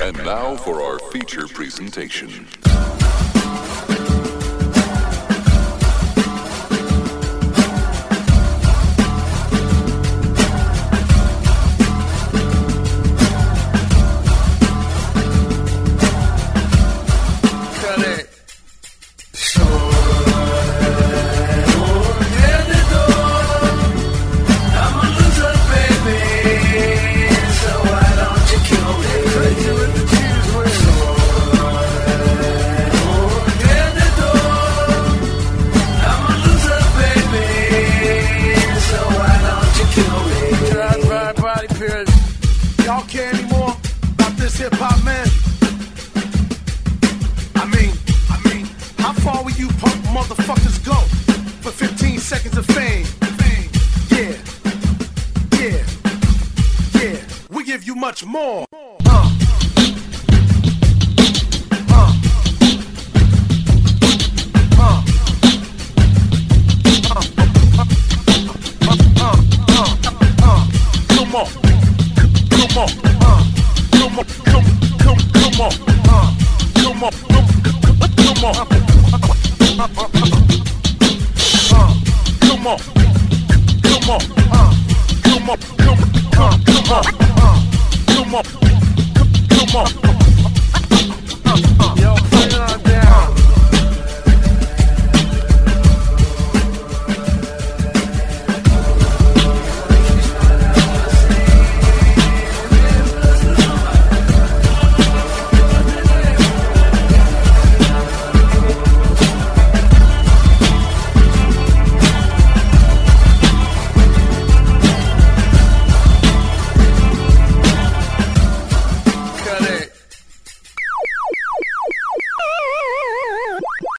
And now for our feature presentation. Y'all care anymore about this hip-hop, man? I mean, how far will you punk motherfuckers go for 15 seconds of fame? Yeah, we give you much more. Come on. Come on, come on, come on, come on, come on, come on, come on.